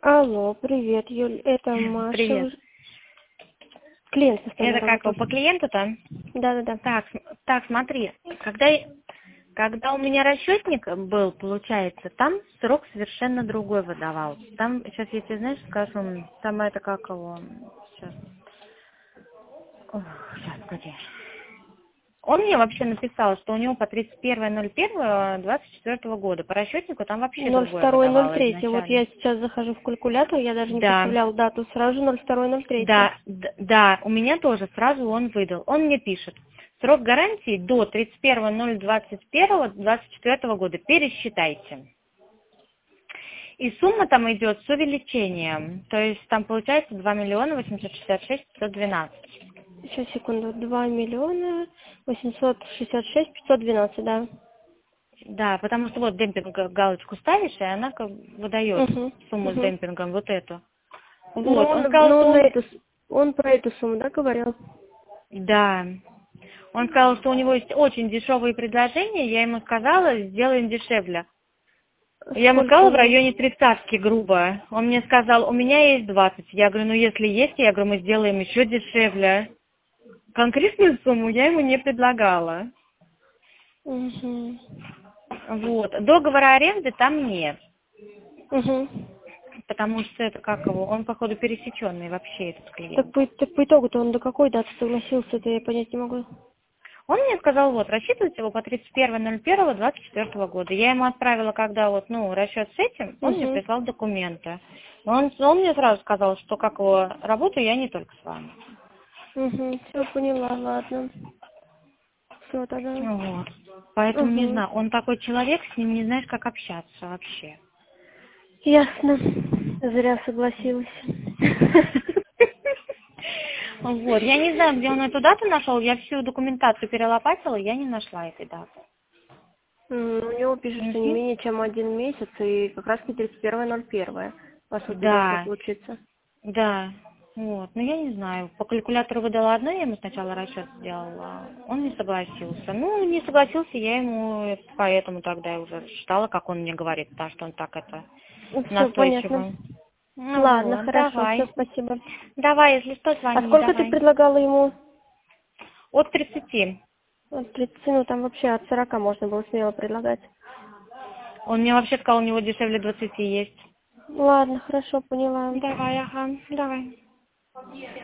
Алло, привет, Юль, это Маша. Привет. Клиент со стороны Это как работы. по клиенту-то? Да. Так, смотри, когда у меня расчетник был, получается, там срок совершенно другой выдавал. Там, сейчас я тебе, знаешь, скажу, там это как его, сейчас, сейчас, погоди. Он мне вообще написал, что у него по 31.01.24 года. По расчетнику там вообще другое 02.03. выдавало Вот изначально. я сейчас захожу в калькулятор, я даже не Да. подставляла дату, сразу 02.03. Да, у меня тоже сразу он выдал. Он мне пишет, срок гарантии до 31.021.24 года, пересчитайте. И сумма там идет с увеличением, то есть там получается 2 866 512. Сейчас, секунду, 2 866 512, да. Да, потому что вот демпинг галочку ставишь, и она как бы выдает сумму с Угу. демпингом, вот эту. Ну, Вот, он сказал, что он про эту сумму, да, говорил? Да. Он сказал, что у него есть очень дешевые предложения. Я ему сказала, сделаем дешевле. Я ему Сколько сказала у в него? районе 30 грубо. Он мне сказал, у меня есть 20. Я говорю, ну если есть, я говорю, мы сделаем еще дешевле. Конкретную сумму я ему не предлагала. Угу. Вот. Договора аренды там нет. Угу. Потому что это как его, он походу пересеченный вообще, этот Так клиент. по итогу-то он до какой даты согласился, это я понять не могу. Он мне сказал, вот, рассчитывайте его по 31.01.24 года. Я ему отправила, когда вот, расчет с этим, он мне Угу. прислал документы. Он мне сразу сказал, что как его работаю я не только с вами. Угу. Все поняла, ладно. Все тогда. Вот. Поэтому не Угу. знаю, он такой человек, с ним не знаешь, как общаться вообще. Ясно. Зря согласилась. Вот, я не знаю, где он эту дату нашел, я всю документацию перелопатила, я не нашла этой даты. У него пишет, что не Мгм. менее чем 1 месяц, и как раз 31.01. По сути, должно Да, получиться. да, вот, но я не знаю, по калькулятору выдала одно, я ему сначала расчет сделала, он не согласился. Не согласился, я ему поэтому тогда уже считала, как он мне говорит, потому что он так это Все понятно. настойчиво. Ладно, Вот, хорошо, все, давай. спасибо. Давай, если что, А звони, сколько ты давай. предлагала ему? От 30. Вот 30, ну там вообще от 40 можно было смело предлагать. Он мне вообще сказал, у него дешевле 20 есть. Ладно, хорошо, поняла. Давай, ага, давай.